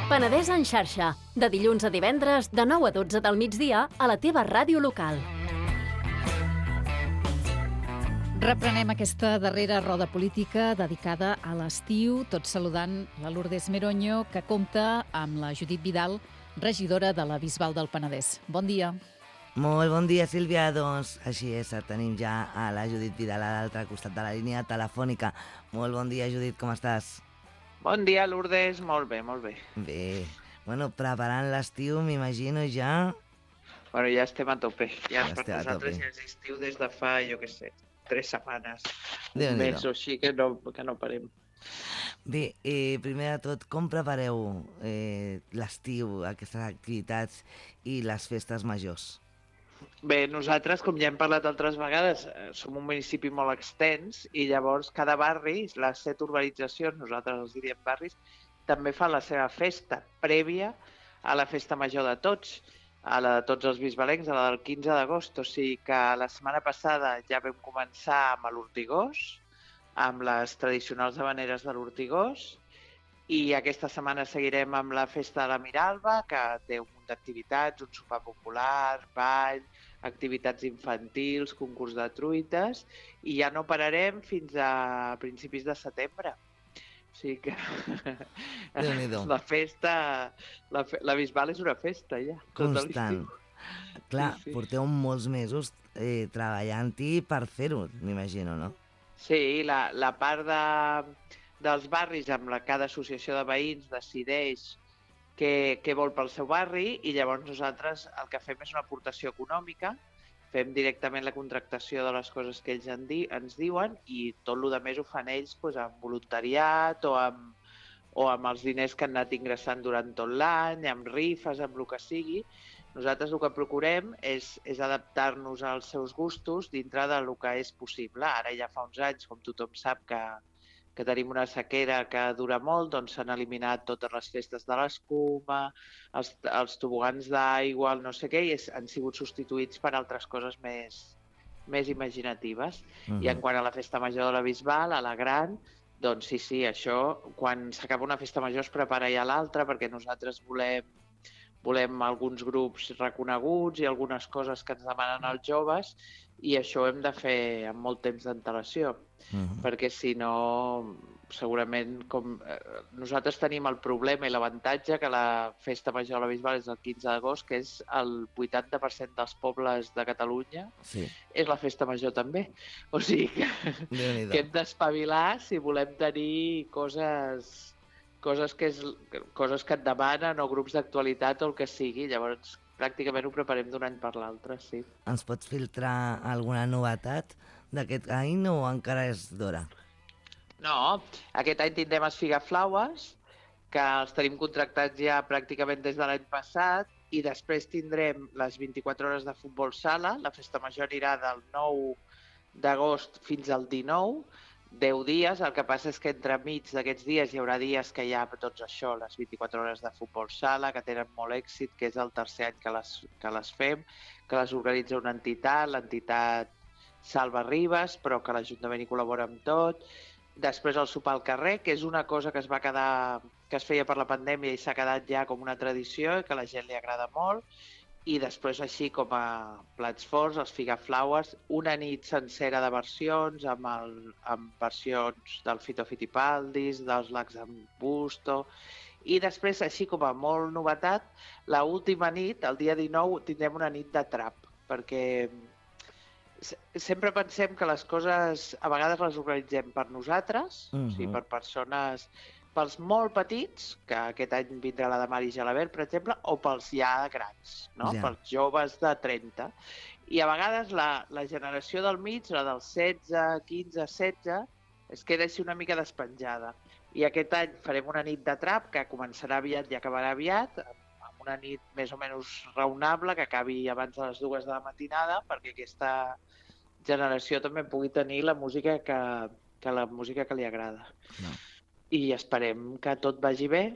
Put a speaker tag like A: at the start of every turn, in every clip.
A: Penedès en xarxa, de dilluns a divendres, de 9 a 12 del migdia, a la teva ràdio local.
B: Reprenem aquesta darrera roda política dedicada a l'estiu, tot saludant la Lourdes Meroño, que compta amb la Judit Vidal, regidora de la Bisbal del Penedès. Bon dia.
C: Molt bon dia, Sílvia. Doncs així és, tenim ja a la Judit Vidal a l'altre costat de la línia telefònica. Molt bon dia, Judit, com estàs?
D: Bon dia, Lourdes. Molt bé, molt bé.
C: Bé. Bueno, preparant l'estiu, m'imagino, ja...
D: Bueno, ja estem a tope. Ja per
C: estem a
D: nosaltres
C: tope.
D: ja és estiu des de fa, jo què sé, 3 setmanes. Un
C: Déu-n'hi-do.
D: mes o així que no parem.
C: Bé, primer de tot, com prepareu l'estiu, aquestes activitats i les festes majors?
D: Bé, nosaltres, com ja hem parlat altres vegades, som un municipi molt extens i llavors cada barri, les 7 urbanitzacions, nosaltres els diríem barris, també fan la seva festa prèvia a la festa major de tots, a la de tots els bisbalencs, a la del 15 d'agost. O sigui que la setmana passada ja vam començar amb l'Hortigós, amb les tradicionals habaneres de l'Hortigós, i aquesta setmana seguirem amb la festa de la Miralba, que té un munt d'activitats, un sopar popular, ball, activitats infantils, concurs de truites, i ja no pararem fins a principis de setembre. O sigui que
C: Déu-n'hi-do.
D: la festa, la Bisbal és una festa ja. tot
C: Constant.
D: l'estiu.
C: Clar,
D: Sí, sí.
C: porteu molts mesos treballant-hi per fer-ho, m'imagino, no?
D: Sí, la part dels barris amb cada associació de veïns decideix què vol pel seu barri i llavors nosaltres el que fem és una aportació econòmica, fem directament la contractació de les coses que ells ens diuen i tot el més ho fan ells doncs, amb voluntariat o amb els diners que han anat ingressant durant tot l'any, amb rifes, amb el que sigui. Nosaltres el que procurem és adaptar-nos als seus gustos dintre del que és possible. Ara ja fa uns anys, com tothom sap, que tenim una sequera que dura molt, doncs s'han eliminat totes les festes de l'escuma, els tobogans d'aigua, el no sé què, i han sigut substituïts per altres coses més imaginatives. I en quant a la festa major de la Bisbal, a la gran, doncs sí, això, quan s'acaba una festa major es prepara ja l'altra, perquè nosaltres volem alguns grups reconeguts i algunes coses que ens demanen els joves, i això ho hem de fer amb molt temps d'antelació, perquè si no, segurament, nosaltres tenim el problema i l'avantatge que la festa major de la Bisbal és el 15 d'agost, que és el 80% dels pobles de Catalunya,
C: Sí,
D: és la festa major també. O sigui que hem d'espavilar si volem tenir coses que et demanen o grups d'actualitat o el que sigui. Llavors, pràcticament ho preparem d'un any per l'altre, sí.
C: Ens pots filtrar alguna novetat d'aquest any o encara és d'hora?
D: No, aquest any tindrem els Figaflaues, que els tenim contractats ja pràcticament des de l'any passat, i després tindrem les 24 hores de futbol sala. La festa major anirà del 9 d'agost fins al 19, 10 dies. El que passa és que entremig d'aquests dies hi haurà dies que hi ha tots això, les 24 hores de futbol sala, que tenen molt èxit, que és el tercer any que les fem, que les organitza una entitat, l'entitat Salva Ribes, però que l'Ajuntament hi col·labora amb tot. Després el sopar al carrer, que és una cosa que es feia per la pandèmia i s'ha quedat ja com una tradició i que a la gent li agrada molt. I després, així com a plats forts, els Figaflaues, una nit sencera de versions, amb versions del Fito Fitipaldis, dels Lacs d'en Busto. I després, així com a molt novetat, l'última nit, el dia 19, tindrem una nit de trap, perquè sempre pensem que les coses a vegades les organitzem per nosaltres, o sigui, per persones, pels molt petits, que aquest any vindrà la de Mari Gelabert, per exemple, o pels ja grans, no?
C: Ja.
D: Pels joves de 30. I a vegades la generació del mig, la dels 16, 15, 16, es queda així una mica despenjada. I aquest any farem una nit de trap, que començarà aviat i acabarà aviat, amb una nit més o menys raonable, que acabi abans de les 2 de la matinada, perquè aquesta generació també pugui tenir la música que li agrada.
C: No.
D: I esperem que tot vagi bé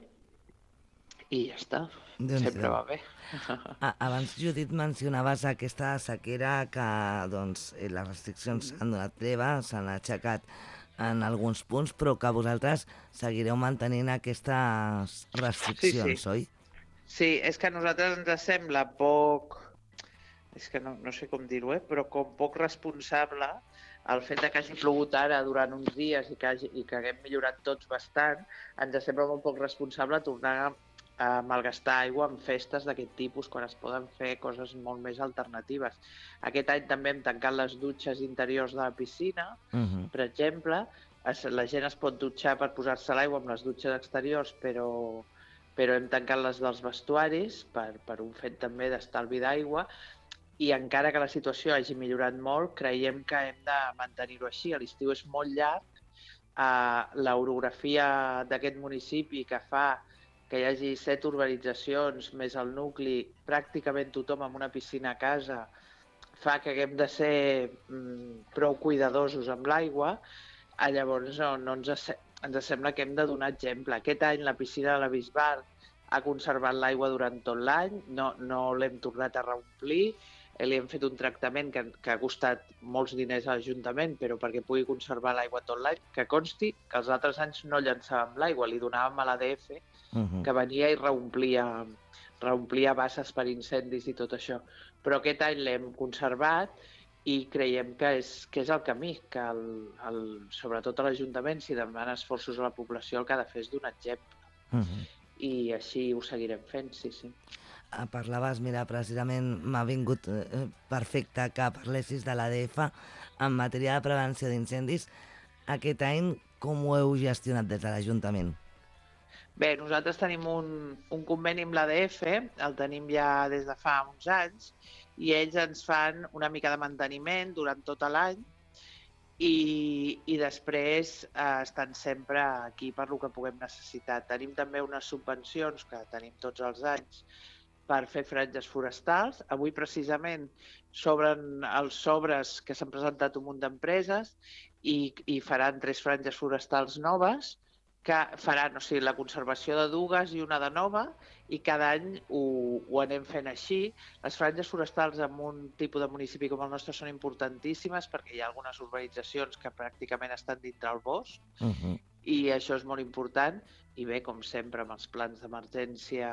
D: i ja està. Sempre va bé.
C: Abans, Judit, mencionaves aquesta sequera que les restriccions han donat treva, s'han aixecat en alguns punts, però que vosaltres seguireu mantenint aquestes restriccions, oi?
D: Sí, és que a nosaltres ens sembla poc, és que no sé com dir-ho, però com poc responsable el fet de que hagi plogut ara durant uns dies i que haguem millorat tots bastant, ens sembla molt poc responsable tornar a malgastar aigua en festes d'aquest tipus quan es poden fer coses molt més alternatives. Aquest any també hem tancat les dutxes interiors de la piscina, per exemple. La gent es pot dutxar per posar-se l'aigua amb les dutxes exteriors, però hem tancat les dels vestuaris per un fet també d'estalvi d'aigua, i encara que la situació hagi millorat molt, creiem que hem de mantenir-ho així. L'estiu és molt llarg, l'orografia d'aquest municipi que fa que hi hagi 7 urbanitzacions més el nucli, pràcticament tothom amb una piscina a casa, fa que haguem de ser prou cuidadosos amb l'aigua. Llavors ens sembla que hem de donar exemple. Aquest any la piscina de la Bisbal ha conservat l'aigua durant tot l'any, no l'hem tornat a reomplir, li hem fet un tractament que ha costat molts diners a l'Ajuntament, però perquè pugui conservar l'aigua tot l'any, que consti que els altres anys no llançàvem l'aigua, li donàvem a l'ADF, que venia i reomplia basses per incendis i tot això. Però aquest any l'hem conservat i creiem que és el camí, que sobretot a l'Ajuntament, si demana esforços a la població, el que ha de fer és donar exemple. I així ho seguirem fent, sí.
C: Parlaves, mira, precisament m'ha vingut perfecte que parlessis de l'ADF en matèria de prevenció d'incendis. Aquest any, com ho heu gestionat des de l'Ajuntament?
D: Bé, nosaltres tenim un conveni amb l'ADF, el tenim ja des de fa uns anys, i ells ens fan una mica de manteniment durant tot l'any i després estan sempre aquí per lo que puguem necessitar. Tenim també unes subvencions que tenim tots els anys per fer franges forestals. Avui, precisament, s'obren els sobres que s'han presentat un munt d'empreses i faran 3 franges forestals noves que faran la conservació de dues i una de nova, i cada any ho anem fent així. Les franges forestals en un tipus de municipi com el nostre són importantíssimes perquè hi ha algunes urbanitzacions que pràcticament estan dintre el bosc, i això és molt important. I bé, com sempre, amb els plans d'emergència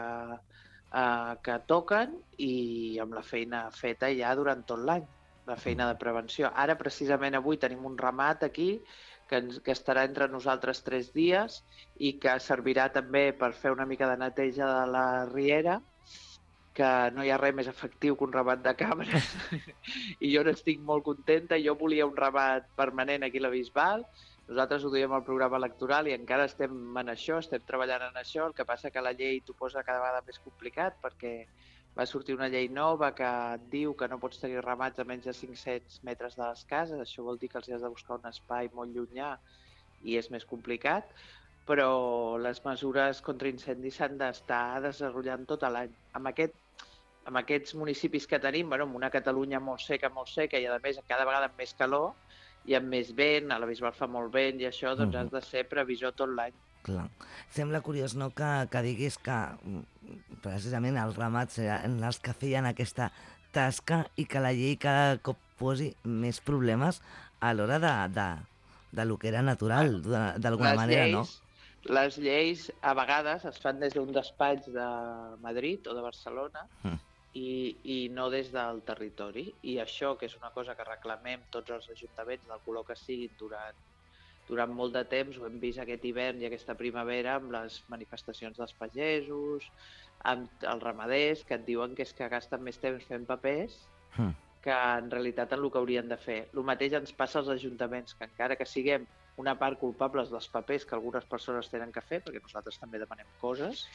D: que toquen i amb la feina feta ja durant tot l'any, la feina de prevenció. Ara, precisament avui, tenim un ramat aquí que estarà entre nosaltres 3 dies i que servirà també per fer una mica de neteja de la riera, que no hi ha res més efectiu que un ramat de cabres. I jo n'estic molt contenta. Jo volia un ramat permanent aquí a la Bisbal. Nosaltres ho diem al programa electoral i encara estem en això, estem treballant en això. El que passa que la llei t'ho posa cada vegada més complicat perquè va sortir una llei nova que et diu que no pots tenir ramats a menys de 500 metres de les cases. Això vol dir que els has de buscar un espai molt llunyà i és més complicat, però les mesures contra incendis s'han d'estar desenvolupant tot l'any. Amb aquests municipis que tenim, en una Catalunya molt seca i a més cada vegada amb més calor i amb més vent, a la Bisbal fa molt vent i això, doncs has de ser previsor tot l'any.
C: Clar. Sembla curiós, no?, que diguis que precisament els ramats eren els que feien aquesta tasca i que la llei cada cop posi més problemes a l'hora de lo que era natural, d'alguna manera, no?
D: Les lleis a vegades es fan des d'un despatx de Madrid o de Barcelona i no des del territori. I això, que és una cosa que reclamem tots els ajuntaments del color que siguin durant molt de temps, ho hem vist aquest hivern i aquesta primavera amb les manifestacions dels pagesos, amb els ramaders, que et diuen que és que gasten més temps fent papers que en realitat en el que haurien de fer. El mateix ens passa als ajuntaments, que encara que siguem una part culpables dels papers que algunes persones tenen que fer, perquè nosaltres també demanem coses,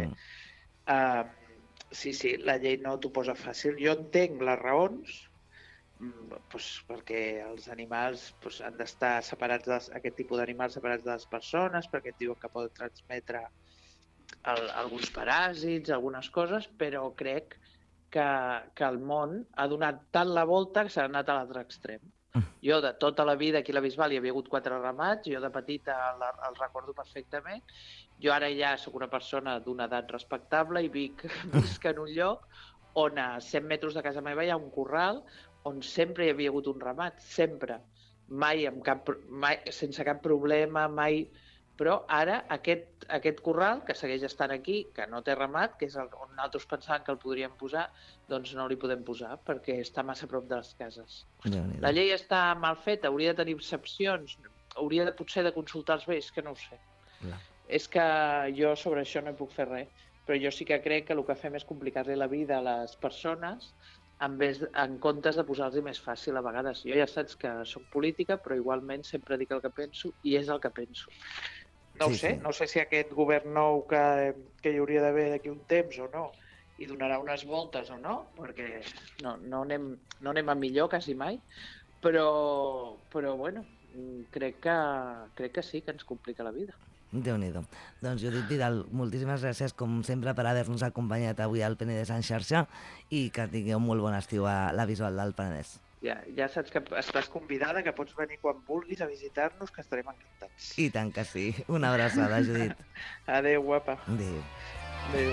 D: sí, la llei no t'ho posa fàcil. Jo entenc les raons, perquè els animals han d'estar separats, aquest tipus d'animals separats de les persones, perquè et diuen que poden transmetre alguns paràsits, algunes coses, però crec que el món ha donat tant la volta que s'ha anat a l'altre extrem. Jo de tota la vida aquí a la Bisbal hi havia hagut 4 ramats, jo de petita el recordo perfectament. Jo ara ja soc una persona d'una edat respectable i visc en un lloc on a 100 metres de casa meva hi ha un corral on sempre hi havia hagut un ramat, sempre. mai sense cap problema, mai... Però ara aquest corral, que segueix estant aquí, que no té ramat, que és on nosaltres pensàvem que el podríem posar, doncs no li podem posar, perquè està massa a prop de les cases. La llei està mal feta, hauria de tenir excepcions, hauria potser de consultar els veïns, que no ho sé. És que jo sobre això no hi puc fer res, però jo sí que crec que el que fem és complicar-li la vida a les persones en comptes de posar-los més fàcil a vegades. Jo ja saps que soc política, però igualment sempre dic el que penso i és el que penso. No ho sé, no sé si aquest govern nou que hi hauria d'haver d'aquí un temps o no, i donarà unes voltes o no, perquè no anem a millor quasi mai, però bueno, crec que sí, que ens complica la vida.
C: Déu-n'hi-do. Doncs Judit Vidal, moltíssimes gràcies com sempre per haver-nos acompanyat avui al Penedès en xarxa i que tingueu molt bon estiu a la Bisbal del Penedès.
D: Ja saps que estàs convidada, que pots venir quan vulguis a visitar-nos, que estarem encantats.
C: I tant que sí. Una abraçada, Judit.
D: Adéu, guapa.
C: Adéu.
D: Adéu.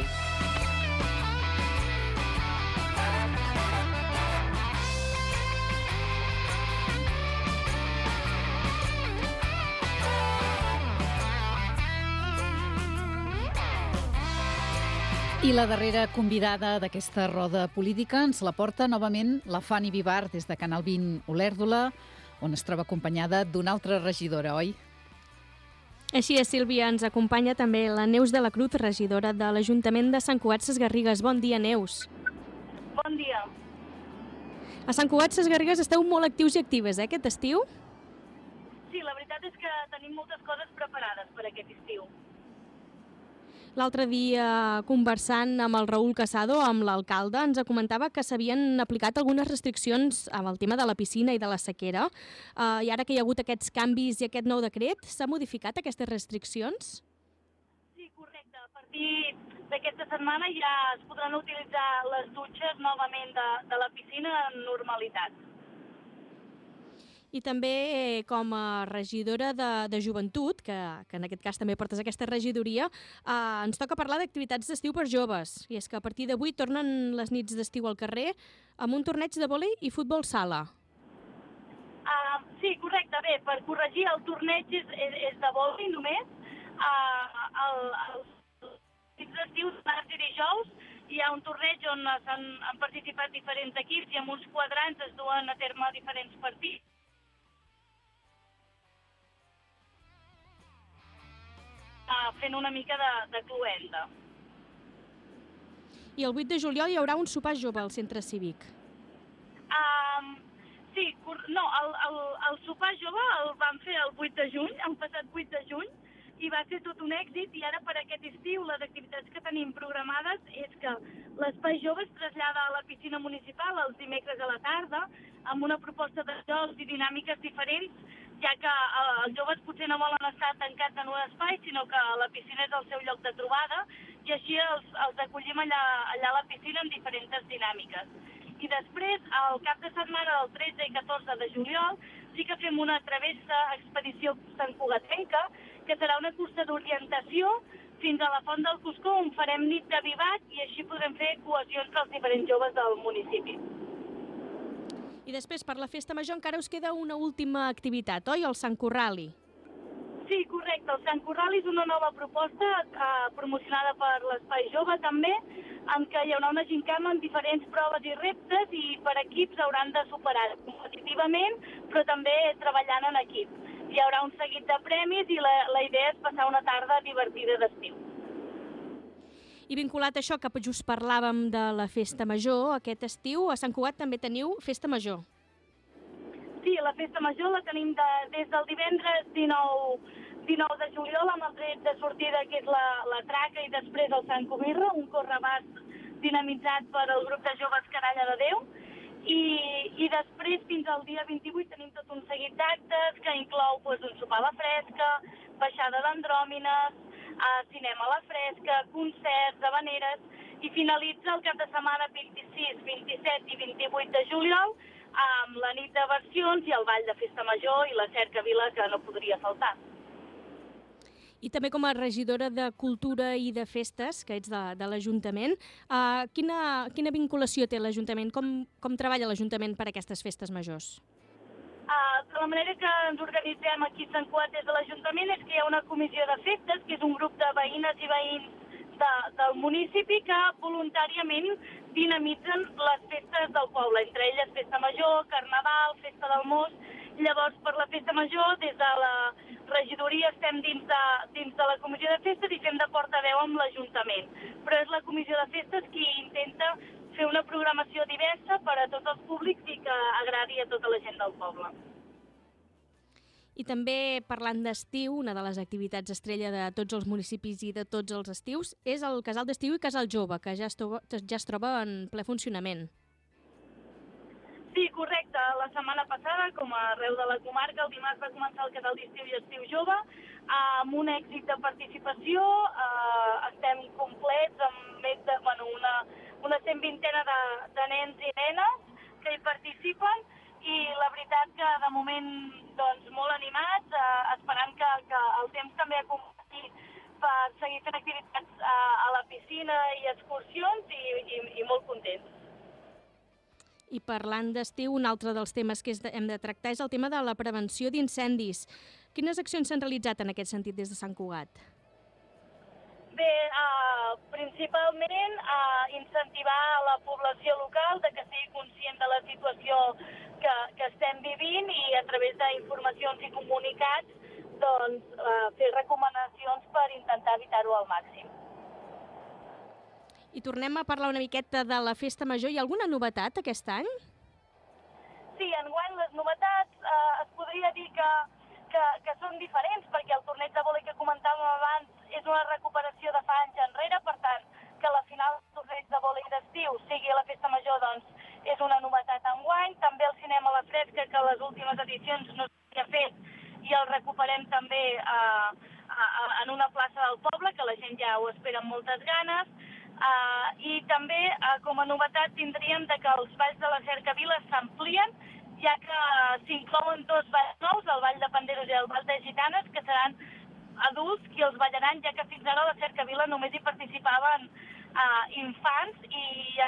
B: I la darrera convidada d'aquesta roda política ens la porta novament la Fanny Vivar des de Canal 20 Olèrdola, on es troba acompanyada d'una altra regidora, oi?
E: Així és, Sílvia. Ens acompanya també la Neus de la Cruz, regidora de l'Ajuntament de Sant Cugat Sesgarrigues. Bon dia, Neus.
F: Bon dia.
E: A Sant Cugat Sesgarrigues esteu molt actius i actives, aquest estiu?
F: Sí, la veritat és que tenim moltes coses preparades per aquest estiu.
E: L'altre dia, conversant amb el Raül Casado, amb l'alcalde, ens comentava que s'havien aplicat algunes restriccions amb el tema de la piscina i de la sequera. I ara que hi ha hagut aquests canvis i aquest nou decret, s'ha modificat aquestes restriccions?
F: Sí, correcte. A partir d'aquesta setmana ja es podran utilitzar les dutxes novament de la piscina en normalitat.
E: I també com a regidora de joventut, que en aquest cas també portes aquesta regidoria, ens toca parlar d'activitats d'estiu per joves. I és que a partir d'avui tornen les nits d'estiu al carrer amb un torneig de vòlei i futbol sala.
F: Sí, correcte. Bé, per corregir, el torneig és de vòlei només. Els nits d'estiu, dimarts i dijous, hi ha un torneig on han participat diferents equips i amb uns quadrants es duen a terme diferents partits. Fent una mica de cluenda.
E: I el 8 de juliol hi haurà un sopar jove al centre cívic.
F: Sí, no, el sopar jove el vam fer el 8 de juny, el passat 8 de juny, i va ser tot un èxit, i ara per aquest estiu les activitats que tenim programades és que l'espai jove es trasllada a la piscina municipal els dimecres a la tarda amb una proposta de jocs i dinàmiques diferents, ja que els joves potser no volen estar tancats en un espai, sinó que la piscina és el seu lloc de trobada, i així els acollim allà a la piscina amb diferents dinàmiques. I després, al cap de setmana del 13 i 14 de juliol, sí que fem una travessa expedició santcugatenca, que serà una cursa d'orientació fins a la Font del Cuscó, on farem nit de vivat i així podrem fer cohesió entre els diferents joves del municipi.
E: I després, per la Festa Major, encara us queda una última activitat, oi? El Sant Corrali.
F: Sí, correcte. El Sant Corrali és una nova proposta promocionada per l'Espai Jove, també, en què hi haurà una gincama amb diferents proves i reptes i per equips hauran de superar competitivament, però també treballant en equip. Hi haurà un seguit de premis i la idea és passar una tarda divertida d'estiu.
E: I vinculat a això, que just parlàvem de la Festa Major, aquest estiu a Sant Cugat també teniu Festa Major.
F: Sí, la Festa Major la tenim des del divendres 19 de juliol amb el tret de sortida, que és la Traca, i després el Sant Comirra, un correbàs dinamitzat per al grup de joves Canalla de Déu. I després, fins al dia 28, tenim tot un seguit d'actes que inclou un sopar a la fresca, baixada d'andròmines, cinema a la fresca, concerts, havaneres, i finalitza el cap de setmana 26, 27 i 28 de juliol amb la nit de versions i el ball de Festa Major i la cercavila, que no podria faltar.
E: I també com a regidora de Cultura i de Festes, que ets de l'Ajuntament, quina vinculació té l'Ajuntament? Com treballa l'Ajuntament per a aquestes festes majors?
F: De la manera que ens organitzem aquí a Sant Cugat des de l'Ajuntament és que hi ha una comissió de festes, que és un grup de veïnes i veïns del municipi que voluntàriament dinamitzen les festes del poble, entre elles Festa Major, Carnaval, Festa del Mos. Llavors, per la Festa Major, des de la regidoria estem dins de la comissió de festes i fem de portaveu amb l'Ajuntament. Però és la comissió de festes qui intenta fer una programació diversa per a tots els públics i que agradi a tota la gent del poble.
E: I també, parlant d'estiu, una de les activitats estrella de tots els municipis i de tots els estius és el Casal d'Estiu i Casal Jove, que ja es troba en ple funcionament.
F: Sí, correcte. La setmana passada, com a arreu de la comarca, el dimarts va començar el Casal d'Estiu i Estiu Jove, amb un èxit de participació. Estem complets amb més de una 120 de nens i nenes que hi participen, i la veritat que de moment doncs, molt animats, esperant que el temps també acompanyi per seguir fent activitats a la piscina i excursions i molt contents.
E: I parlant d'estiu, un altre dels temes que hem de tractar és el tema de la prevenció d'incendis. Quines accions s'han realitzat en aquest sentit des de Sant Cugat?
F: Bé, principalment incentivar la població local de que sigui conscient de la situació que estem vivint i a través d'informacions i comunicats doncs, fer recomanacions per intentar evitar-ho al màxim.
E: I tornem a parlar una miqueta de la Festa Major. Hi ha alguna novetat aquest any?
F: Sí, enguany les novetats es podria dir que són diferents, perquè el torneig de vòlei que comentàvem abans és una recuperació de fa anys enrere, per tant, que la final del torneig de vòlei d'estiu sigui a la Festa Major, doncs, és una novetat enguany. També el cinema a la fresca, que a les últimes edicions no s'havia fet i el recuperem també en una plaça del poble, que la gent ja ho espera amb moltes ganes. I també, com a novetat, tindríem que els balls de la Cercavila s'amplien, ja que s'inclouen 2 balls nous, el Ball de Panderos i el Ball de Gitanes, que seran adults qui els ballaran, ja que fins ara a la Cercavila només hi participaven infants i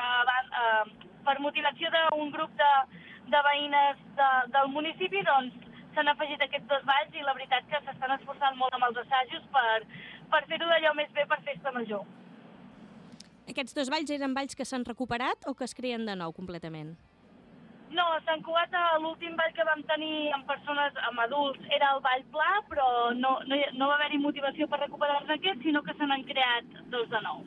F: per motivació d'un grup de veïnes del municipi, doncs s'han afegit aquests 2 balls i la veritat que s'estan esforçant molt amb els assajos per fer-ho d'allò més bé per Festa Major.
E: Aquests 2 balls eren balls que s'han recuperat o que es creen de nou completament?
F: No, a Sant Cugat l'últim ball que vam tenir amb persones, amb adults, era el ball pla, però no va haver-hi motivació per recuperar-ne aquest, sinó que se n'han creat 2 de nous.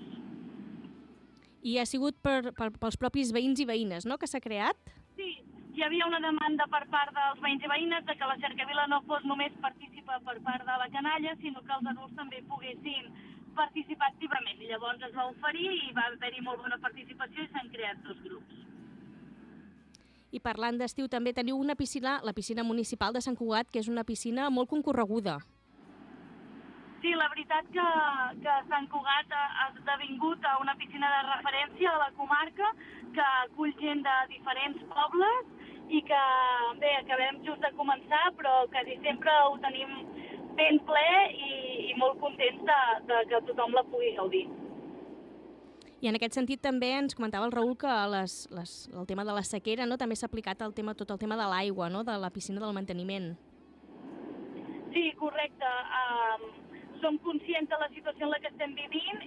E: I ha sigut pels propis veïns i veïnes, no?, que s'ha creat?
F: Sí, hi havia una demanda per part dels veïns i veïnes de que la Cercavila no fos només partícipa per part de la canalla, sinó que els adults també poguessin participar activament. I llavors es va oferir i va haver-hi molt bona participació i s'han creat 2 grups.
E: I parlant d'estiu també teniu una piscina, la piscina municipal de Sant Cugat, que és una piscina molt concorreguda.
F: Sí, la veritat que Sant Cugat ha esdevingut una piscina de referència a la comarca, que acull gent de diferents pobles i que, bé, acabem just de començar, però quasi sempre ho tenim ben ple i molt contents de que tothom la pugui gaudir.
E: I en aquest sentit també ens comentava el Raül que el tema de la sequera, no?, també s'ha aplicat tot el tema de l'aigua, no?, de la piscina del manteniment.
F: Sí, correcte. Som conscients de la situació en la que estem vivint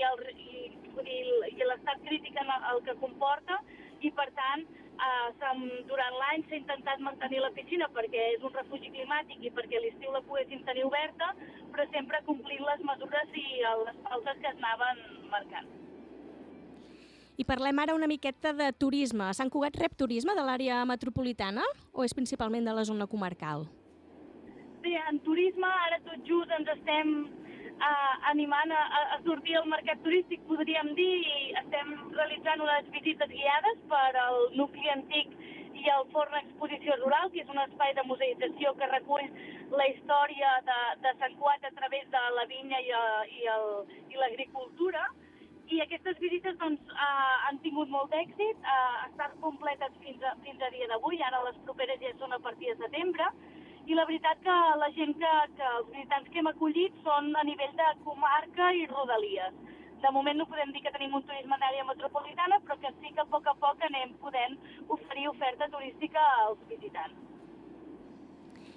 F: i l'estat crític en el que comporta i, per tant, durant l'any s'ha intentat mantenir la piscina perquè és un refugi climàtic i perquè a l'estiu la poguéssim tenir oberta, però sempre complint les mesures i les pautes que es anaven marcant.
E: I parlem ara una miqueta de turisme. Sant Cugat rep turisme de l'àrea metropolitana o és principalment de la zona comarcal?
F: Bé, en turisme ara tot just ens estem animant a sortir al mercat turístic, podríem dir, i estem realitzant unes visites guiades per al nucli antic i el Forn Exposició Rural, que és un espai de museïtzació que recull la història de Sant Cugat a través de la vinya i l'agricultura. I aquestes visites doncs, han tingut molt d'èxit, estan completes fins a dia d'avui, ara les properes ja són a partir de setembre, i la veritat que la gent els visitants que hem acollit són a nivell de comarca i rodalies. De moment no podem dir que tenim un turisme d'àrea metropolitana, però que sí que a poc anem podent oferir oferta turística als visitants.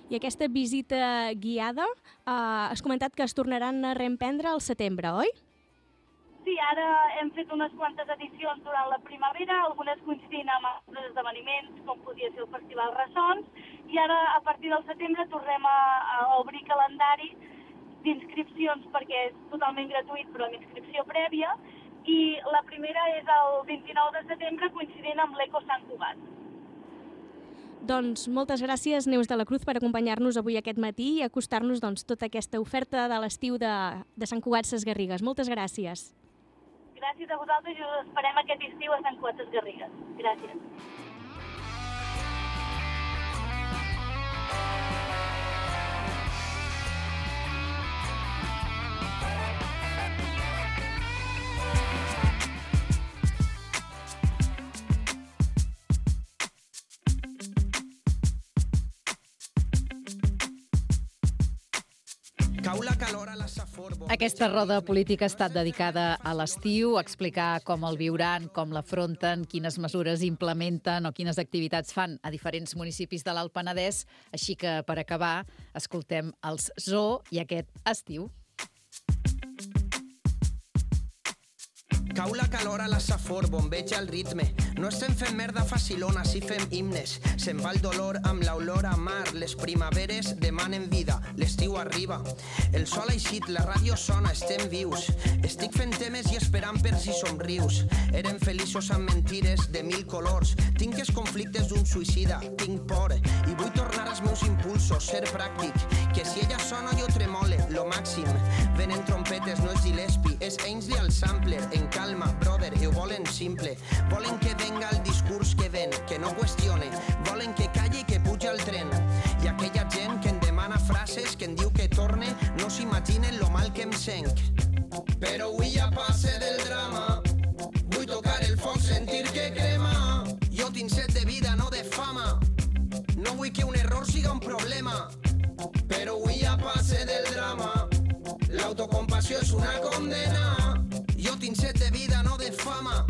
E: I aquesta visita guiada, has comentat que es tornaran a reemprendre al setembre, oi?
F: Sí, ara hem fet unes quantes edicions durant la primavera, algunes coincidint amb altres esdeveniments, com podia ser el Festival Ressons, i ara, a partir del setembre, tornem a obrir calendari d'inscripcions perquè és totalment gratuït, però amb inscripció prèvia, i la primera és el 29 de setembre, coincidint amb l'Eco Sant Cugat.
E: Doncs moltes gràcies, Neus de la Cruz, per acompanyar-nos avui aquest matí i acostar-nos tota aquesta oferta de l'estiu de Sant Cugat Sesgarrigues. Moltes gràcies.
F: Gràcies a vosaltres i us esperem aquest estiu a Sant Cugat Sesgarrigues. Gràcies.
B: Aquesta roda política ha estat dedicada a l'estiu, a explicar com el viuran, com l'afronten, quines mesures implementen o quines activitats fan a diferents municipis de l'Alt Penedès. Així que, per acabar, escoltem els Zoo i aquest estiu.
G: Cau la calor a la safor, bombeja el ritme. No estem fent merda facilona, si fem himnes. Se'n va el dolor amb l'olor a mar. Les primaveres demanen vida, l'estiu arriba. El sol ha eixit, la ràdio sona, estem vius. Estic fent temes i esperant per si somrius. Érem feliços amb mentires de 1000 colors. Tinc els conflictes d'un suïcida, tinc por. I vull tornar als meus impulsos, ser pràctic. Que si ella sona jo tremole, lo màxim. Venen trompetes, no és Gillespie, és Ainsley al sampler, en calma, brother, ho volen simple. Volen que venga el discurs que ven, que no qüestione. Volen que calli i que puja el tren. I aquella gent que em demana frases, que em diu que torne, no s'imaginen lo mal que em senc. Però avui ja passe del drama. Vull tocar el foc, sentir que crema. Jo tinc set de vida, no de fama. No vull que un error siga un problema. Però avui ja passe del drama. L'autocompassió és una condena. Jo tinc set de vida, no de fama.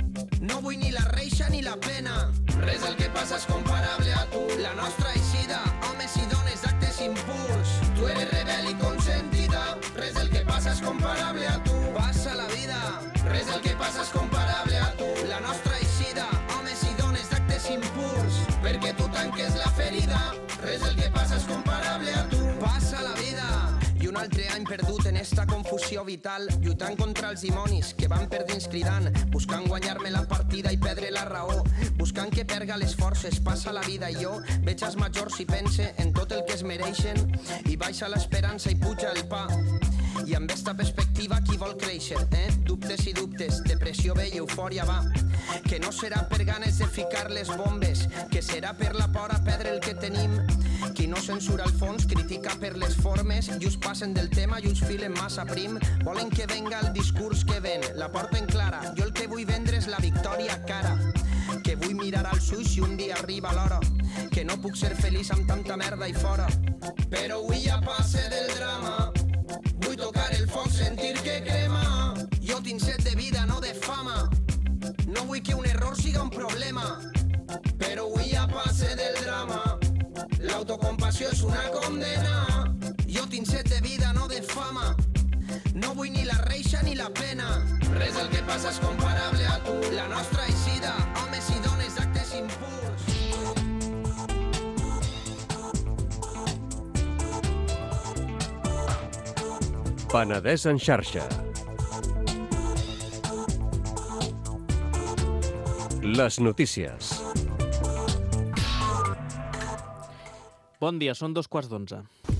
G: No vull ni la reixa ni la pena. Res del que passa és comparable a tu. La nostra eixida, homes i dones d'actes impuls. Tu eres rebel i consentida. Res del que passa és comparable a tu. Passa la vida. Res del que passa és comparable a tu. La nostra eixida, homes i dones d'actes impuls. Perquè tu tanques la ferida. Res del que passa és comparable a tu. Passa la vida. I un altre any perdut en esta confusió vital, lluitant contra els dimonis que van per dins cridant, buscant guanyar-me la partida i perdre la raó, buscant que perga les forces, passa la vida i jo veig els majors i pense en tot el que es mereixen i baixa l'esperança i puja el pa. I amb esta perspectiva qui vol créixer, Dubtes i dubtes, depressió ve i eufòria va. Que no serà per ganes de ficar les bombes, que serà per la por a perdre el que tenim. Qui no censura el fons critica per les formes i us passen del tema i us filen massa prim. Volen que venga el discurs que ven, la porten clara. Jo el que vull vendre és la victòria cara. Que vull mirar als ulls si un dia arriba l'hora. Que no puc ser feliç amb tanta merda i fora. Però avui ja passe del drama. Vull tocar el foc, sentir que crema. Jo tinc set de vida, no de fama. No vull que un error siga un problema. Però avui ja passe del drama. L'autocompassió és una condena. Jo tinc set de vida, no de fama. No vull ni la reixa ni la pena. Res del que passa és comparable a tu. La nostra eixida, homes i dones d'actes impuls.
H: Penedès en xarxa. Les notícies.
I: Bon dia, són 11:15.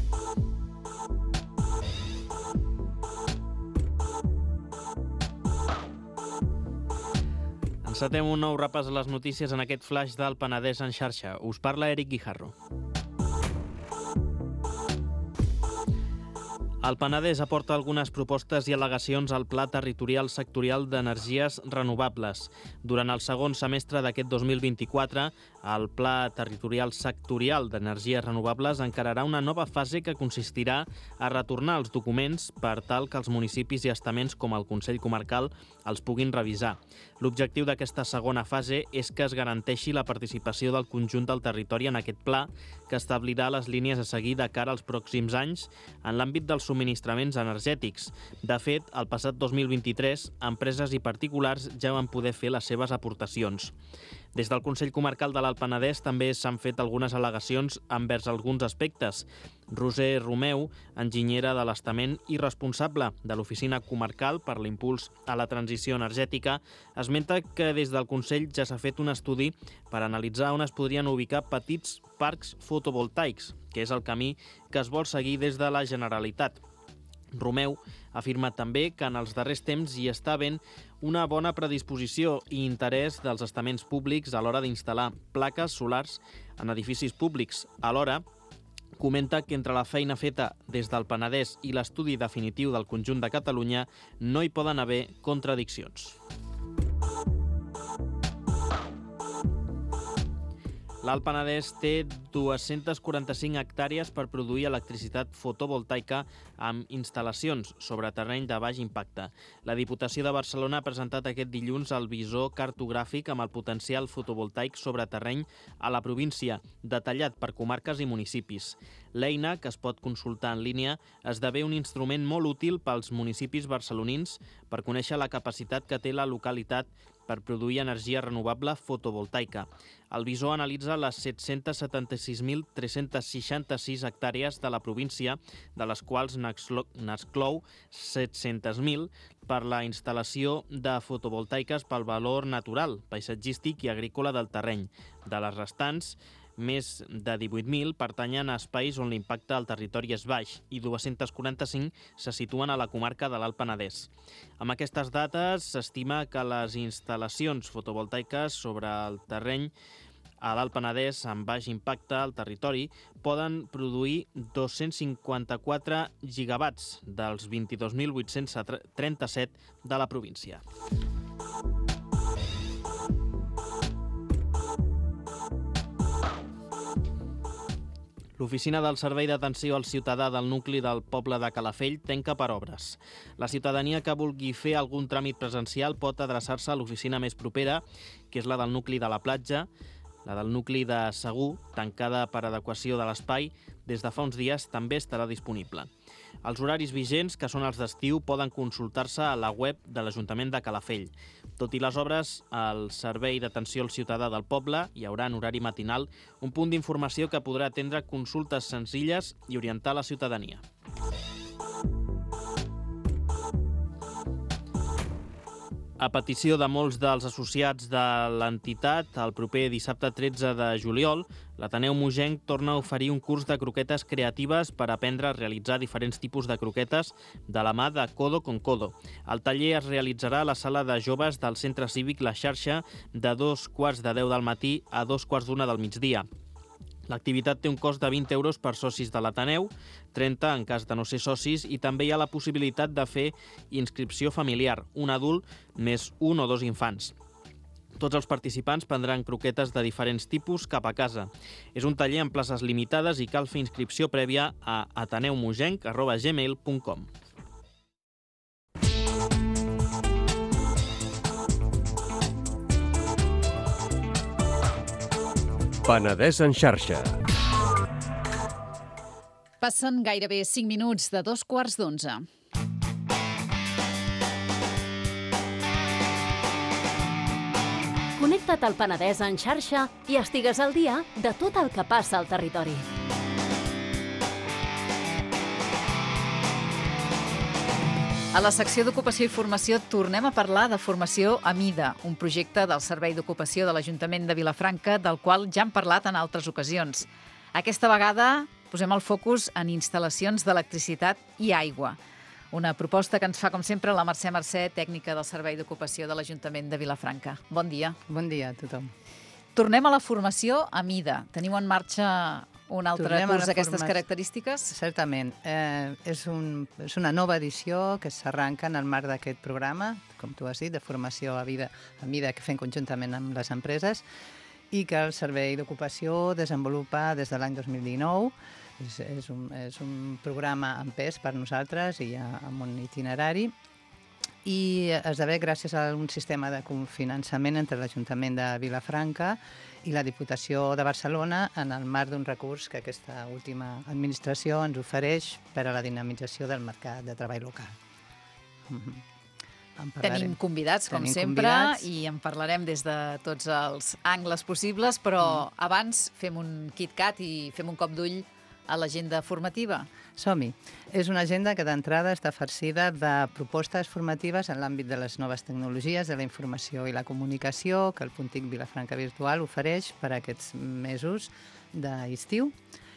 I: Encetem un nou repàs a les notícies en aquest flash del Penedès en xarxa. Us parla Eric Guijarro. El Penedès aporta algunes propostes i al·legacions al Pla Territorial Sectorial d'Energies Renovables. Durant el segon semestre d'aquest 2024, el Pla Territorial Sectorial d'Energies Renovables encararà una nova fase que consistirà a retornar els documents per tal que els municipis i estaments com el Consell Comarcal els puguin revisar. L'objectiu d'aquesta segona fase és que es garanteixi la participació del conjunt del territori en aquest pla, que establirà les línies a seguir de cara als pròxims anys en l'àmbit dels subministraments energètics. De fet, el passat 2023, empreses i particulars ja van poder fer les seves aportacions. Des del Consell Comarcal de l'Alt Penedès també s'han fet algunes al·legacions envers alguns aspectes. Roser Romeu, enginyera de l'estament i responsable de l'Oficina Comarcal per l'Impuls a la Transició Energètica, esmenta que des del Consell ja s'ha fet un estudi per analitzar on es podrien ubicar petits parcs fotovoltaics, que és el camí que es vol seguir des de la Generalitat. Romeu afirma també que en els darrers temps hi està havent una bona predisposició i interès dels estaments públics a l'hora d'instal·lar plaques solars en edificis públics. Alhora, comenta que entre la feina feta des del Penedès i l'estudi definitiu del conjunt de Catalunya no hi poden haver contradiccions. L'Alt Penedès té 245 hectàrees per produir electricitat fotovoltaica amb instal·lacions sobre terreny de baix impacte. La Diputació de Barcelona ha presentat aquest dilluns el visor cartogràfic amb el potencial fotovoltaic sobre terreny a la província, detallat per comarques i municipis. L'eina, que es pot consultar en línia, esdevé un instrument molt útil pels municipis barcelonins per conèixer la capacitat que té la localitat per produir energia renovable fotovoltaica. El visor analitza les 776.366 hectàrees de la província, de les quals n'exclou 700.000 per la instal·lació de fotovoltaiques pel valor natural, paisatgístic i agrícola del terreny. De les restants, més de 18.000 pertanyen a espais on l'impacte al territori és baix i 245 se situen a la comarca de l'Alt Penedès. Amb aquestes dates, s'estima que les instal·lacions fotovoltaiques sobre el terreny a l'Alt Penedès amb baix impacte al territori poden produir 254 gigawatts dels 22.837 de la província. L'Oficina del Servei d'Atenció al Ciutadà del nucli del poble de Calafell tanca per obres. La ciutadania que vulgui fer algun tràmit presencial pot adreçar-se a l'oficina més propera, que és la del nucli de la Platja. La del nucli de Segur, tancada per adequació de l'espai, des de fa uns dies també estarà disponible. Els horaris vigents, que són els d'estiu, poden consultar-se a la web de l'Ajuntament de Calafell. Tot i les obres, al Servei d'Atenció al Ciutadà del poble hi haurà en horari matinal un punt d'informació que podrà atendre consultes senzilles i orientar la ciutadania. A petició de molts dels associats de l'entitat, el proper dissabte 13 de juliol, l'Ateneu Mogenc torna a oferir un curs de croquetes creatives per aprendre a realitzar diferents tipus de croquetes de la mà de Codo con Codo. El taller es realitzarà a la sala de joves del Centre Cívic La Xarxa de 2:15 del matí a 2:15 del migdia. L'activitat té un cost de 20 euros per socis de l'Ateneu, 30 en cas de no ser socis, i també hi ha la possibilitat de fer inscripció familiar, un adult més un o dos infants. Tots els participants prendran croquetes de diferents tipus cap a casa. És un taller amb places limitades i cal fer inscripció prèvia a ateneumogenc@gmail.com.
H: Penedès en xarxa.
B: Passen gairebé 5 minuts de 2:15.
A: Connecta't al Penedès en xarxa i estigues al dia de tot el que passa al territori.
B: A la secció d'Ocupació i Formació tornem a parlar de formació a mida, un projecte del Servei d'Ocupació de l'Ajuntament de Vilafranca, del qual ja hem parlat en altres ocasions. Aquesta vegada posem el focus en instal·lacions d'electricitat i aigua. Una proposta que ens fa, com sempre, la Mercè, tècnica del Servei d'Ocupació de l'Ajuntament de Vilafranca. Bon dia.
J: Bon dia a tothom.
B: Tornem a la formació a mida. Teniu en marxa un altre
J: Tornem a
B: curs
J: la
B: d'aquestes
J: formació.
B: característiques?
J: Certament. És una nova edició que s'arranca en el marc d'aquest programa, com tu has dit, de formació a mida que fem conjuntament amb les empreses i que el Servei d'Ocupació desenvolupa des de l'any 2019. És un programa en pes per nosaltres i amb un itinerari i esdevé gràcies a un sistema de cofinançament entre l'Ajuntament de Vilafranca i la Diputació de Barcelona en el marc d'un recurs que aquesta última administració ens ofereix per a la dinamització del mercat de treball local.
B: Tenim convidats, com sempre, i en parlarem des de tots els angles possibles, però abans fem un KitKat i fem un cop d'ull a l'agenda formativa.
J: Som-hi. És una agenda que d'entrada està farcida de propostes formatives en l'àmbit de les noves tecnologies, de la informació i la comunicació, que el Puntic Vilafranca Virtual ofereix per a aquests mesos d'estiu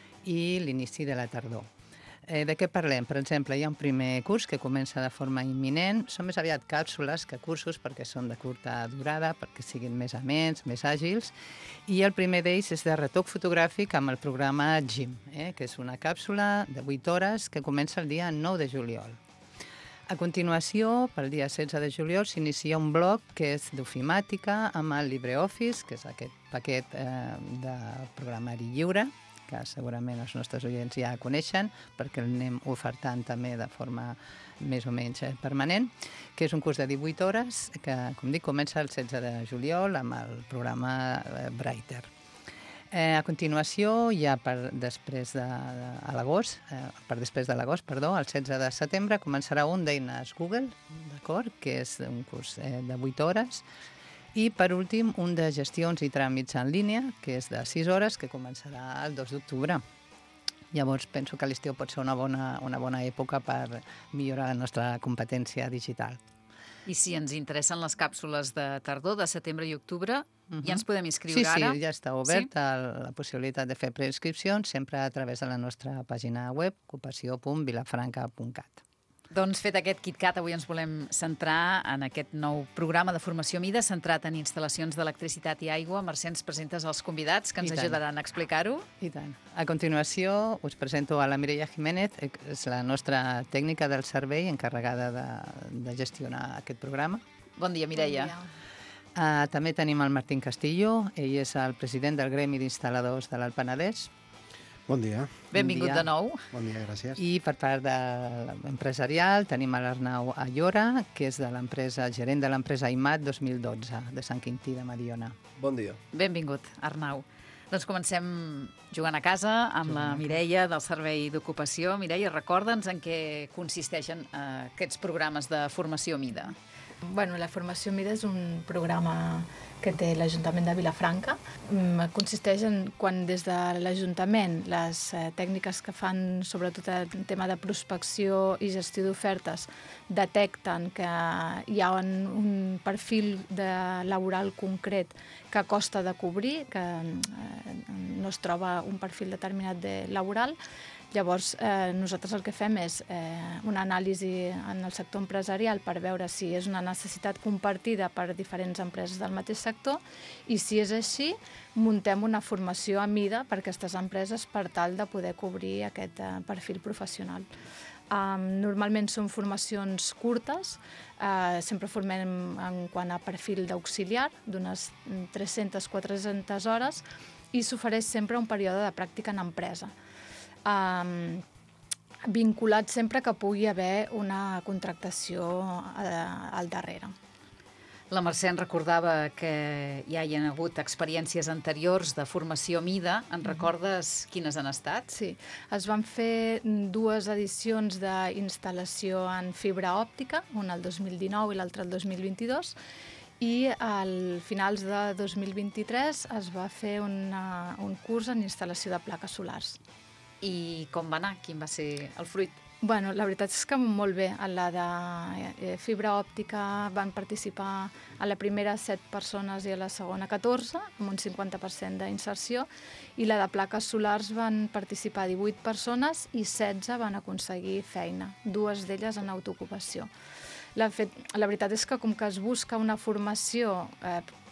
J: i l'inici de la tardor. De què parlem? Per exemple, hi ha un primer curs que comença de forma imminent. Són més aviat càpsules que cursos perquè són de curta durada, perquè siguin més amens, més àgils. I el primer d'ells és de retoc fotogràfic amb el programa GIM, que és una càpsula de 8 hores que comença el dia 9 de juliol. A continuació, pel dia 16 de juliol, s'inicia un bloc que és d'ofimàtica amb el LibreOffice, que és aquest paquet de programari lliure, que segurament els nostres oients ja coneixen, perquè el anem ofertant també de forma més o menys permanent, que és un curs de 18 hores que, com dic, comença el 16 de juliol amb el programa Brighter. A continuació, ja després de l'agost, el 16 de setembre, començarà un d'eines Google, d'acord, que és un curs de 8 hores, i, per últim, un de gestions i tràmits en línia, que és de 6 hores, que començarà el 2 d'octubre. Llavors, penso que l'estiu pot ser una bona època per millorar la nostra competència digital.
B: I si ens interessen les càpsules de tardor, de setembre i octubre, ja ens podem inscriure ara?
J: Sí, ja està oberta la possibilitat de fer preinscripcions, sempre a través de la nostra pàgina web, ocupació.vilafranca.cat.
B: Doncs fet aquest KitKat, avui ens volem centrar en aquest nou programa de formació mida centrat en instal·lacions d'electricitat i aigua. Mercè, ens presentes els convidats que ens ajudaran a explicar-ho?
J: I tant. A continuació us presento a la Mireia Jiménez, és la nostra tècnica del servei encarregada de gestionar aquest programa.
B: Bon dia, Mireia.
J: Bon dia. També tenim el Martín Castillo, ell és el president del Gremi d'Instal·ladors de l'Alt Penedès.
K: Bon dia.
B: Benvingut de nou.
K: Bon dia, gràcies.
J: I per part de l'empresarial tenim l'Arnau Ayora, que és gerent de l'empresa IMAT 2012, de Sant Quintí de Mediona.
L: Bon dia.
B: Benvingut, Arnau. Doncs comencem jugant a casa amb la Mireia del Servei d'Ocupació. Mireia, recorda'ns en què consisteixen aquests programes de formació mida.
M: Bueno, la formació mida és un programa que té l'Ajuntament de Vilafranca. Consisteix en quan des de l'Ajuntament les tècniques que fan sobretot el tema de prospecció i gestió d'ofertes detecten que hi ha un perfil laboral concret que costa de cobrir, que no es troba un perfil determinat laboral. Llavors, nosaltres el que fem és una anàlisi en el sector empresarial per veure si és una necessitat compartida per diferents empreses del mateix sector i, si és així, muntem una formació a mida per aquestes empreses per tal de poder cobrir aquest perfil professional. Normalment són formacions curtes, sempre formem en quant a perfil d'auxiliar, d'unes 300-400 hores, i s'ofereix sempre un període de pràctica en empresa. Vinculat sempre que pugui haver una contractació al darrere.
B: La Mercè ens recordava que ja hi ha hagut experiències anteriors de formació mida. En recordes quines han estat?
M: Sí, es van fer 2 edicions d'instal·lació en fibra òptica, una el 2019 i l'altra el 2022, i al finals de 2023 es va fer un curs en instal·lació de plaques solars.
B: I com va anar? Quin va ser el fruit?
M: Bueno, la veritat és que molt bé. A la de fibra òptica van participar a la primera 7 persones i a la segona 14, amb un 50% d'inserció, i la de plaques solars van participar 18 persones i 16 van aconseguir feina, 2 d'elles en autoocupació. La veritat és que com que es busca una formació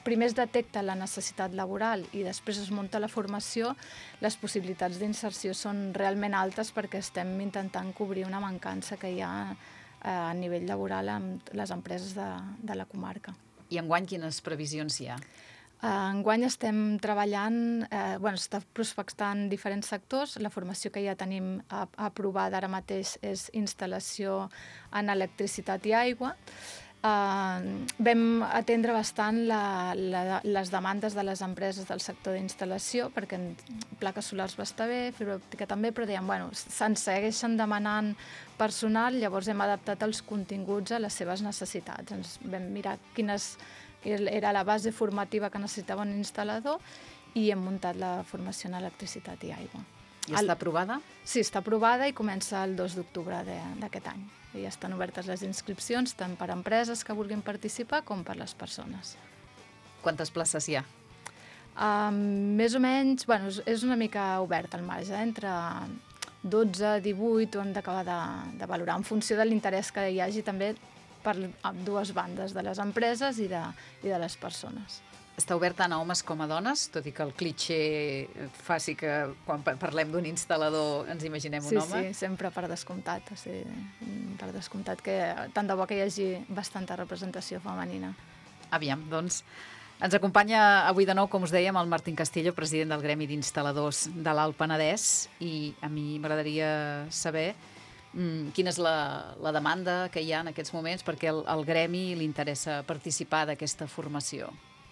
M: primer es detecta la necessitat laboral i després es munta la formació, les possibilitats d'inserció són realment altes perquè estem intentant cobrir una mancança que hi ha a nivell laboral amb les empreses de la comarca.
B: I enguany quines previsions hi ha?
M: Enguany estem treballant, està prospectant diferents sectors. La formació que ja tenim aprovada ara mateix és instal·lació en electricitat i aigua. Vam atendre bastant les demandes de les empreses del sector d'instal·lació, perquè plaques solars va estar bé, fibra òptica també, però dèiem, se'n segueixen demanant personal, llavors hem adaptat els continguts a les seves necessitats. Ens vam mirar quines era la base formativa que necessitava un instal·lador i hem muntat la formació en electricitat i aigua.
B: I està aprovada?
M: Sí, està aprovada i comença el 2 d'octubre d'aquest any. Ja estan obertes les inscripcions tant per a empreses que vulguin participar com per les persones.
B: Quantes places hi ha?
M: Més o menys, és una mica obert el marge, entre 12 i 18 ho hem d'acabar de valorar en funció de l'interès que hi hagi també per dues bandes, de les empreses i de les persones.
B: Està obert tant a homes com a dones, tot i que el clitxé faci que quan parlem d'un instal·lador ens imaginem un home?
M: Sí, sempre per descomptat. Per descomptat que tant de bo que hi hagi bastanta representació femenina.
B: Aviam, doncs, ens acompanya avui de nou, com us dèiem, el Martín Castillo, president del Gremi d'Instal·ladors de l'Alt Penedès, i a mi m'agradaria saber quina és la demanda que hi ha en aquests moments perquè al Gremi li interessa participar d'aquesta formació.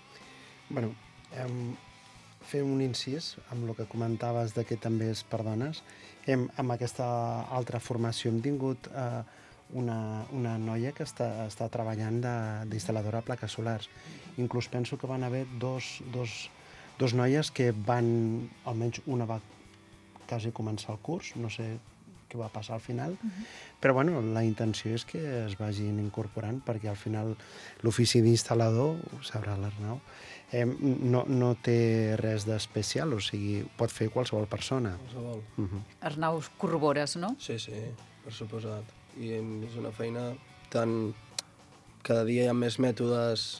K: Fer un incís amb el que comentaves que també és per dones. Amb aquesta altra formació hem tingut una noia que està treballant d'instal·ladora de plaques solars. Inclús penso que van haver dos noies que van, almenys una va quasi començar el curs, no sé què va passar al final, però la intenció és que es vagin incorporant perquè al final l'ofici d'instal·lador, ho sabrà l'Arnau, no té res d'especial, o sigui, pot fer qualsevol persona.
L: Qualsevol.
B: Arnau, corrobores, no?
L: Sí, per suposat. I és una feina tan... Cada dia hi ha més mètodes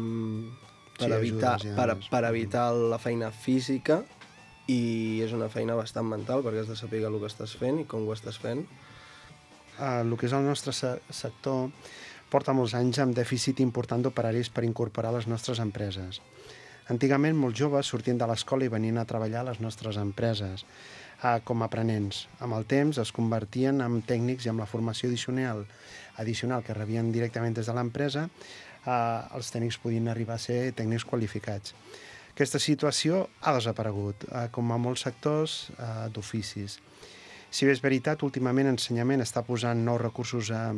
L: per evitar la feina física i és una feina bastant mental perquè has de saber el que estàs fent i com ho estàs fent.
K: El que és el nostre sector porta molts anys amb dèficit important d'operaris per incorporar a les nostres empreses. Antigament, molts joves sortien de l'escola i venien a treballar a les nostres empreses com a aprenents. Amb el temps es convertien en tècnics i amb la formació addicional que rebien directament des de l'empresa, els tècnics podien arribar a ser tècnics qualificats. Aquesta situació ha desaparegut, com a molts sectors d'oficis. Si bé és veritat, últimament Ensenyament està posant nous recursos a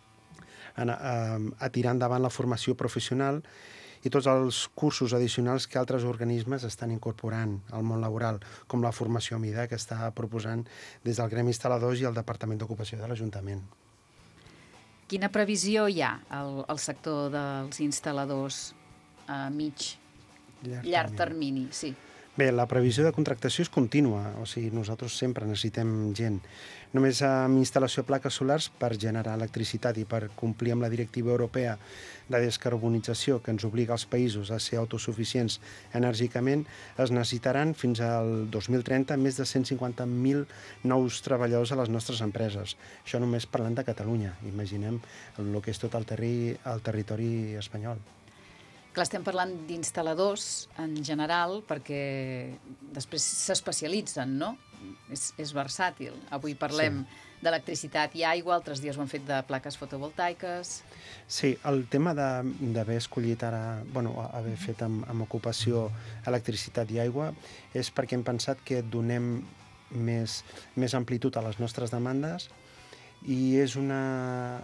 K: tirar endavant la formació professional i tots els cursos addicionals que altres organismes estan incorporant al món laboral, com la formació a mida que està proposant des del Gremi Instal·ladors i el Departament d'Ocupació de l'Ajuntament.
B: Quina previsió hi ha al sector dels instal·ladors a llarg termini? Sí.
K: Bé, la previsió de contractació és contínua, o sigui, nosaltres sempre necessitem gent. Només amb instal·lació de plaques solars per generar electricitat i per complir amb la directiva europea de descarbonització que ens obliga als països a ser autosuficients enèrgicament, es necessitaran fins al 2030 més de 150.000 nous treballadors a les nostres empreses. Això només parlant de Catalunya. Imaginem el que és tot el territori espanyol.
B: Clar, estem parlant d'instal·ladors en general perquè després s'especialitzen, no? És versàtil. Avui parlem d'electricitat i aigua, altres dies ho han fet de plaques fotovoltaiques.
K: Sí, el tema d'haver escollit ara, haver fet amb ocupació electricitat i aigua és perquè hem pensat que donem més amplitud a les nostres demandes i és una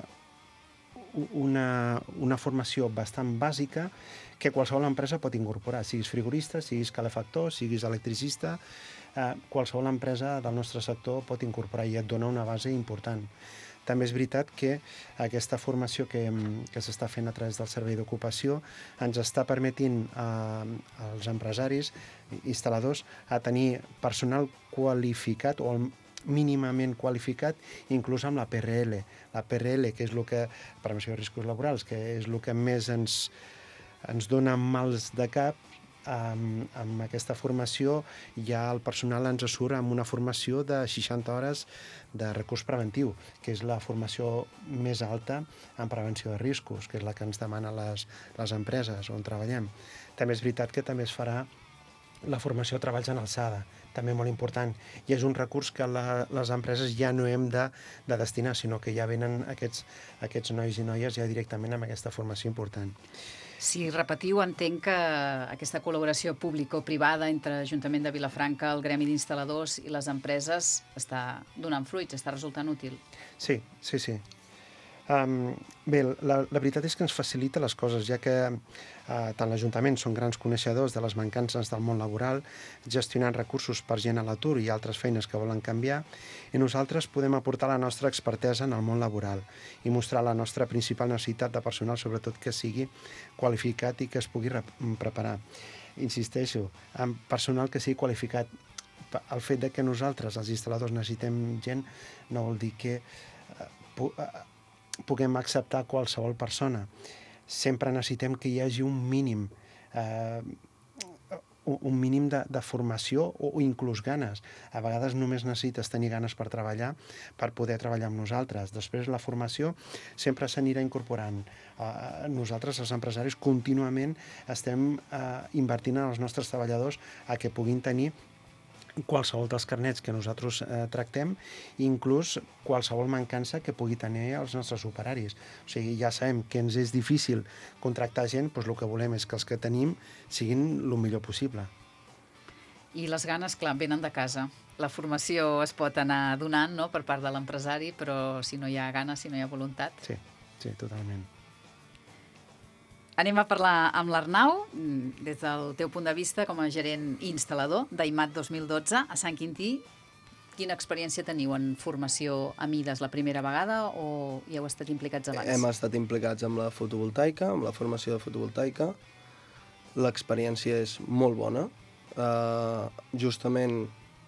K: formació bastant bàsica que qualsevol empresa pot incorporar, siguis frigorista, siguis calefactor, siguis electricista, qualsevol empresa del nostre sector pot incorporar i et dona una base important. També és veritat que aquesta formació que s'està fent a través del Servei d'Ocupació ens està permetint als empresaris, instal·ladors, a tenir personal qualificat o mínimament qualificat, inclús amb la PRL. La PRL, que és el que, prevenció de riscos laborals, que és el que més ens ens dona mals de cap. Amb aquesta formació ja el personal ens surt amb una formació de 60 hores de recurs preventiu, que és la formació més alta en prevenció de riscos, que és la que ens demanen les empreses on treballem. També és veritat que també es farà la formació de treballs en alçada, també molt important, i és un recurs que les empreses ja no hem de destinar, sinó que ja venen aquests nois i noies ja directament amb aquesta formació important.
B: Si repetiu, entenc que aquesta col·laboració público-privada entre l'Ajuntament de Vilafranca, el Gremi d'Instal·ladors i les empreses està donant fruits, està resultant útil.
K: Sí. Bé, la veritat és que ens facilita les coses, ja que tant l'Ajuntament són grans coneixedors de les mancances del món laboral, gestionant recursos per gent a l'atur i altres feines que volen canviar, i nosaltres podem aportar la nostra expertesa en el món laboral i mostrar la nostra principal necessitat de personal, sobretot que sigui qualificat i que es pugui preparar. Insisteixo, amb personal que sigui qualificat. El fet de que nosaltres, els instal·ladors, necessitem gent no vol dir que puguem acceptar qualsevol persona. Sempre necessitem que hi hagi un mínim de formació o inclús ganes. A vegades només necessites tenir ganes per treballar, per poder treballar amb nosaltres. Després la formació sempre s'anirà incorporant. Nosaltres, els empresaris, contínuament estem invertint en els nostres treballadors a que puguin tenir qualsevol dels carnets que nosaltres tractem, inclús qualsevol mancança que pugui tenir els nostres operaris. O sigui, ja sabem que ens és difícil contractar gent, doncs el que volem és que els que tenim siguin el millor possible.
B: I les ganes, clar, venen de casa. La formació es pot anar donant, no?, per part de l'empresari, però si no hi ha ganes, si no hi ha voluntat...
K: Sí, totalment.
B: Anem a parlar amb l'Arnau, des del teu punt de vista com a gerent i instal·lador d'AIMAT 2012 a Sant Quintí. Quina experiència teniu en formació a Mides, la primera vegada o hi heu estat implicats abans?
L: Hem estat implicats amb la fotovoltaica, amb la formació de fotovoltaica. L'experiència és molt bona. Justament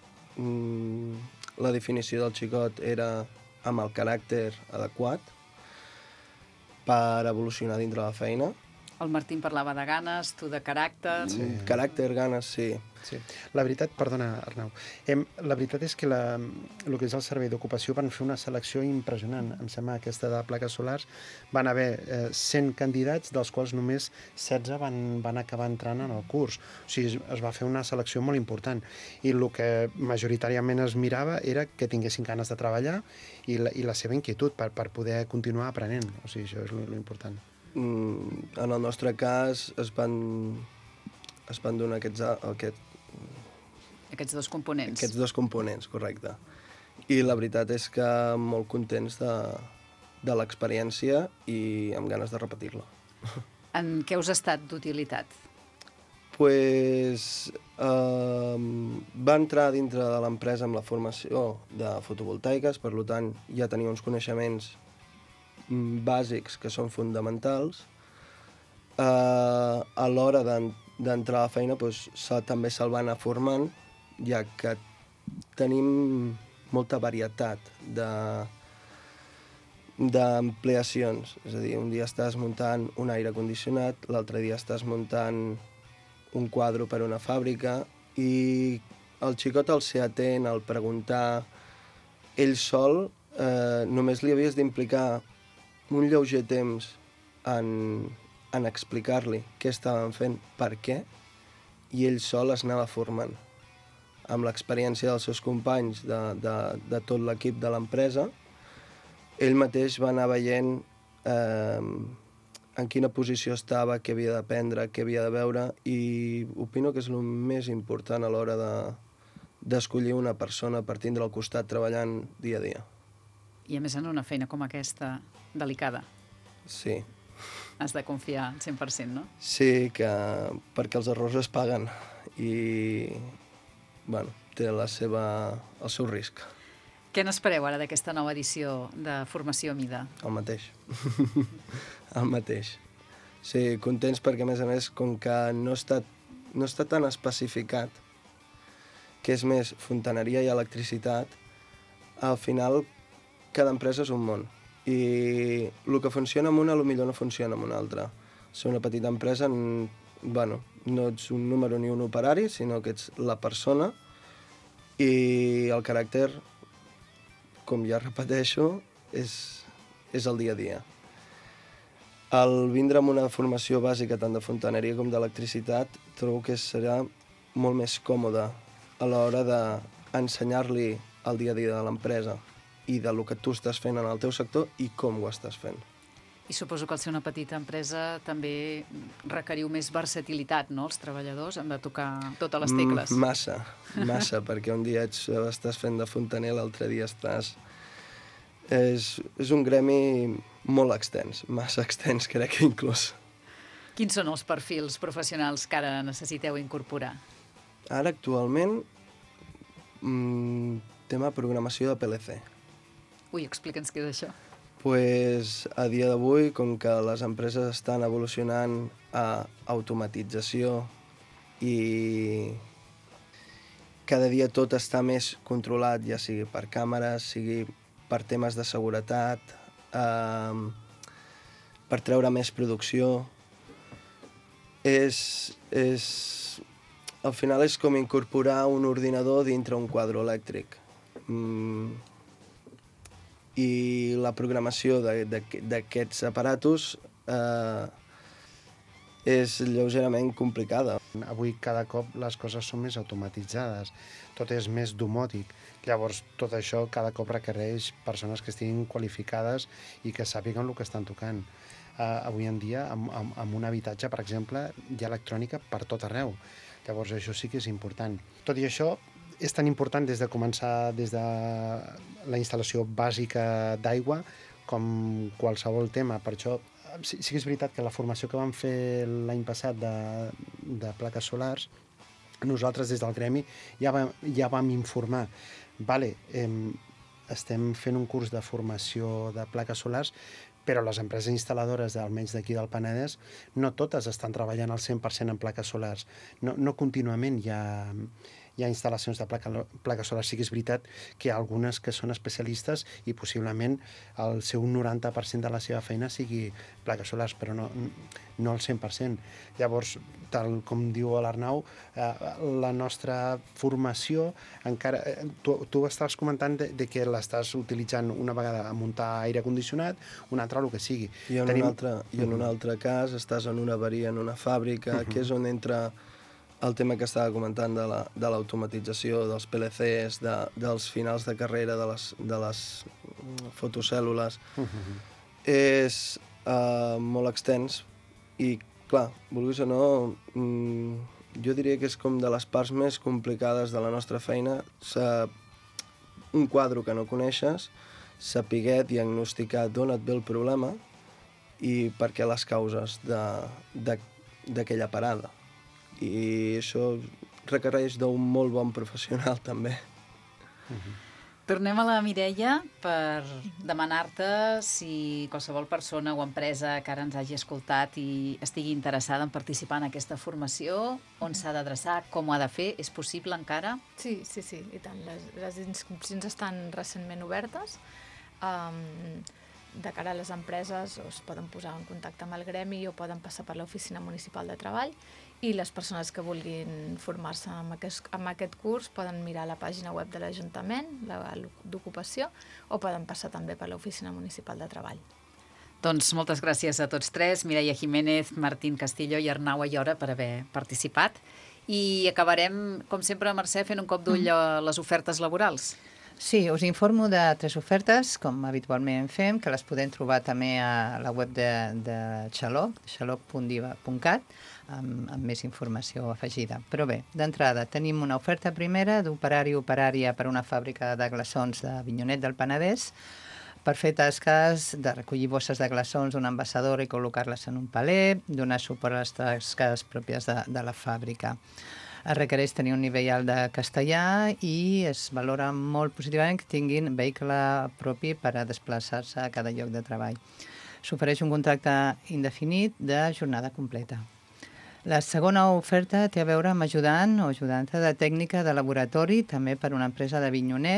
L: la definició del xicot era amb el caràcter adequat per evolucionar dintre la feina.
B: El Martín parlava de ganes, tu de caràcter...
L: Sí. Caràcter, ganes, sí.
K: La veritat, perdona, Arnau, la veritat és que el que és el servei d'ocupació van fer una selecció impressionant. Em sembla que aquesta de plaques solars van haver 100 candidats, dels quals només 16 van acabar entrant en el curs. O sigui, es va fer una selecció molt important. I el que majoritàriament es mirava era que tinguessin ganes de treballar i la seva inquietud per poder continuar aprenent. O sigui, això és l'important.
L: En el nostre cas es van donar
B: aquests dos components.
L: Aquests dos components, correcte. I la veritat és que molt contents de l'experiència i amb ganes de repetir-la.
B: En què us ha estat d'utilitat?
L: Va entrar dintre de l'empresa amb la formació de fotovoltaiques, per tant ja tenia uns coneixements bàsics que són fonamentals. A l'hora d'entrar a la feina també se'l va anar formant, ja que tenim molta varietat d'ampliacions. És a dir, un dia estàs muntant un aire condicionat, l'altre dia estàs muntant un quadre per una fàbrica i el xicot al ser atent, al preguntar, ell sol, només li havies d'implicar un lleuger temps en explicar-li què estàvem fent, per què, i ell sol es anava formant. Amb l'experiència dels seus companys, de tot l'equip de l'empresa, ell mateix va anar veient en quina posició estava, què havia d'aprendre, què havia de veure, i opino que és el més important a l'hora d'escollir una persona per tindre al costat treballant dia a dia.
B: I a més en una feina com aquesta, delicada.
L: Sí.
B: Has de confiar al 100%, no?
L: Sí, perquè els errors es paguen i té el seu risc.
B: Què n'espereu ara d'aquesta nova edició de Formació Mida?
L: El mateix. El mateix. Sí, contents perquè, a més, com que no està tan especificat que és més fontaneria i electricitat, al final cada empresa és un món. I el que funciona amb una, potser no funciona amb una altra. Ser una petita empresa, bueno, no ets un número ni un operari, sinó que ets la persona, i el caràcter, com ja repeteixo, és el dia a dia. El vindre amb una formació bàsica tant de fontaneria com d'electricitat trobo que serà molt més còmode a l'hora d'ensenyar-li el dia a dia de l'empresa i del que tu estàs fent en el teu sector i com ho estàs fent.
B: I suposo que al ser una petita empresa també requeriu més versatilitat, no?, els treballadors, han de tocar totes les tecles.
L: Massa, perquè un dia estàs fent de fontaner, l'altre dia estàs... És un gremi molt extens, massa extens, crec que inclús.
B: Quins són els perfils professionals que ara necessiteu incorporar?
L: Ara, actualment, tema programació de PLC.
B: Ui, explica'ns què és això.
L: Pues, a dia d'avui, com que les empreses estan evolucionant a automatització i cada dia tot està més controlat, ja sigui per càmeres, sigui per temes de seguretat, per treure més producció. Al final és com incorporar un ordinador dintre un quadre elèctric. I la programació d'aquests aparatos és lleugerament complicada.
K: Avui cada cop les coses són més automatitzades, tot és més domòtic. Llavors, tot això cada cop requereix persones que estiguin qualificades i que sàpiguen el que estan tocant. Avui en dia, en un habitatge, per exemple, hi ha electrònica per tot arreu. Llavors, això sí que és important. Tot i això, és tan important des de començar des de la instal·lació bàsica d'aigua com qualsevol tema. Per això, sí que és veritat que la formació que vam fer l'any passat de plaques solars, nosaltres des del gremi ja vam informar. Estem fent un curs de formació de plaques solars, però les empreses instal·ladores, almenys d'aquí del Penedès, no totes estan treballant al 100% en plaques solars. No contínuament hi ha instal·lacions de plaques solars. Sí que és veritat que hi ha algunes que són especialistes i possiblement el seu 90% de la seva feina sigui plaques solars, però no el 100%. Llavors, tal com diu l'Arnau, la nostra formació encara... Tu estàs comentant que l'estàs utilitzant una vegada a muntar aire condicionat, una altra el que sigui.
L: I en un altre cas estàs en una avaria en una fàbrica, que és on entra el tema que estava comentant de l'automatització, dels PLCs, dels finals de carrera, de les fotocèl·lules. És molt extens i, clar, vulguis o no, jo diria que és com de les parts més complicades de la nostra feina. Un quadre que no coneixes, saber diagnosticar d'on et ve el problema i per què les causes d'aquella parada. I això requereix d'un molt bon professional, també.
B: Tornem a la Mireia per demanar-te si qualsevol persona o empresa que ara ens hagi escoltat i estigui interessada en participar en aquesta formació, on s'ha d'adreçar, com ho ha de fer, és possible encara?
M: Sí, i tant. Les inscripcions estan recentment obertes. De cara a les empreses es poden posar en contacte amb el gremi o poden passar per l'Oficina Municipal de Treball, i les persones que vulguin formar-se en aquest curs poden mirar la pàgina web de l'Ajuntament d'Ocupació o poden passar també per l'Oficina Municipal de Treball.
B: Doncs moltes gràcies a tots tres, Mireia Jiménez, Martín Castillo i Arnau Ayora, per haver participat. I acabarem, com sempre, Mercè, fent un cop d'ull a les ofertes laborals.
J: Sí, us informo de 3 ofertes, com habitualment fem, que les podem trobar també a la web de Xaloc, xaloc.diva.cat, amb més informació afegida. Però bé, d'entrada, tenim una oferta primera d'operari o operària per a una fàbrica de glaçons de Avinyonet del Penedès, per fer tasques de recollir bosses de glaçons d'una envasadora i col·locar-les en un paler, donar suport a les tasques pròpies de la fàbrica. Es requereix tenir un nivell alt de castellà i es valora molt positivament que tinguin vehicle propi per a desplaçar-se a cada lloc de treball. S'ofereix un contracte indefinit de jornada completa. La segona oferta té a veure amb ajudant o ajudanta de tècnica de laboratori, també per una empresa d'Avinyonet,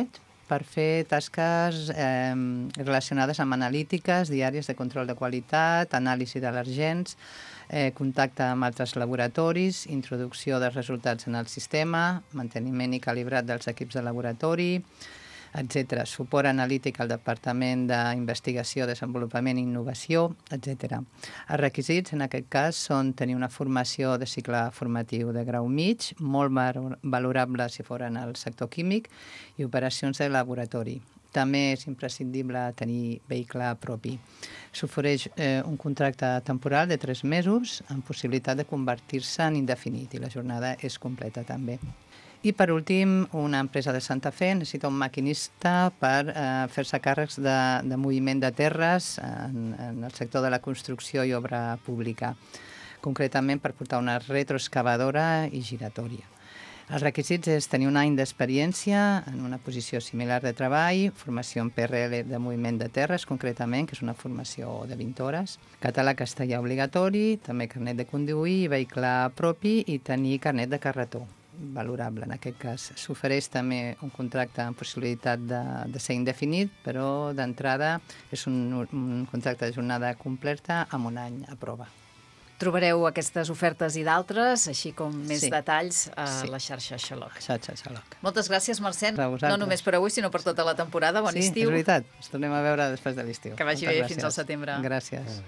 J: per fer tasques relacionades amb analítiques diàries de control de qualitat, anàlisi d'al·lergens, contacte amb altres laboratoris, introducció dels resultats en el sistema, manteniment i calibrat dels equips de laboratori, etc. Suport analític al Departament d'Investigació, Desenvolupament i Innovació, etc. Els requisits, en aquest cas, són tenir una formació de cicle formatiu de grau mig, molt valorable si foren al sector químic, i operacions de laboratori. També és imprescindible tenir vehicle propi. S'ofereix un contracte temporal de 3 mesos amb possibilitat de convertir-se en indefinit i la jornada és completa també. I per últim, una empresa de Santa Fe necessita un maquinista per fer-se càrrecs de moviment de terres en el sector de la construcció i obra pública, concretament per portar una retroexcavadora i giratòria. Els requisits és tenir un any d'experiència en una posició similar de treball, formació en PRL de moviment de terres, concretament, que és una formació de 20 hores, català castellà obligatori, també carnet de conduir, vehicle propi i tenir carnet de carretó, valorable en aquest cas. S'ofereix també un contracte amb possibilitat de ser indefinit, però d'entrada és un contracte de jornada completa amb un any a prova.
B: Trobareu aquestes ofertes i d'altres, així com més detalls a la xarxa Xaloc.
J: Xarxa Xaloc.
B: Moltes gràcies, Mercè. No només per avui, sinó per tota la temporada. Bon estiu.
J: Sí, és veritat. Ens tornem a veure després de l'estiu.
B: Que vagi bé fins al setembre.
J: Gràcies.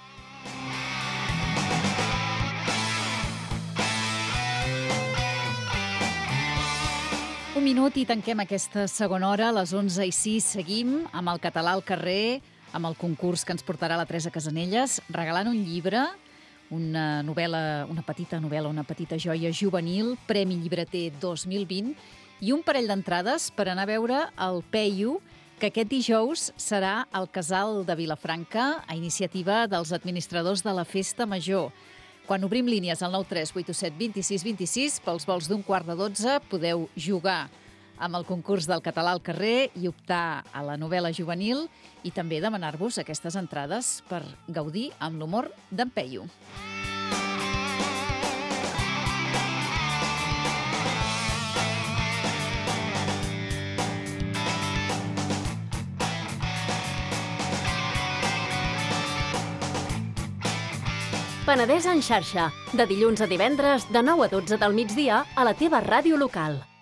B: Un minut i tanquem aquesta segona hora. A les 11:06 seguim amb el Català al carrer, amb el concurs que ens portarà la Teresa Casanelles, regalant un llibre, una novel·la, una petita novel·la, una petita joia juvenil, Premi Llibreter 2020, i un parell d'entrades per anar a veure el Peyu, que aquest dijous serà al Casal de Vilafranca, a iniciativa dels administradors de la Festa Major. Quan obrim línies al 93 827 26 26, pels vols d'un 11:45 podeu jugar amb el concurs del Català al carrer i optar a la novel·la juvenil i també demanar-vos aquestes entrades per gaudir amb l'humor d'en Peyu.
A: Penedès en xarxa, de dilluns a divendres, de 9 a 12 del migdia, a la teva ràdio local.